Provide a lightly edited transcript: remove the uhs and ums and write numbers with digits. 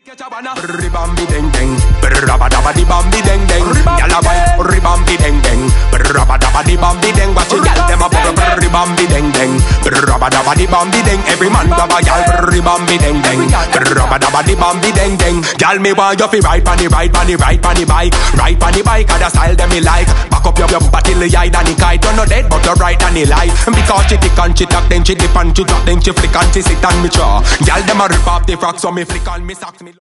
Ribambi deng deng, rabadabadi bambi deng deng. Gyal a wine, ribambi deng deng, rabadabadi bambi deng. Watch it, gyal dem a bubble, ribambi deng deng, rabadabadi bambi deng. Every man grab a gyal, ribambi deng deng, rabadabadi bambi deng deng. Gyal me want you fi ride pon the bike, ride pon the bike. Other style dem me like. Back up your bumper till the eye than the kite. You're not dead but you're right than the light. Because she tick and she tuck, then she dip and she drop, then she flick and she sit on me jaw. Gyal dem a rip off the frock so me flick on me socks me.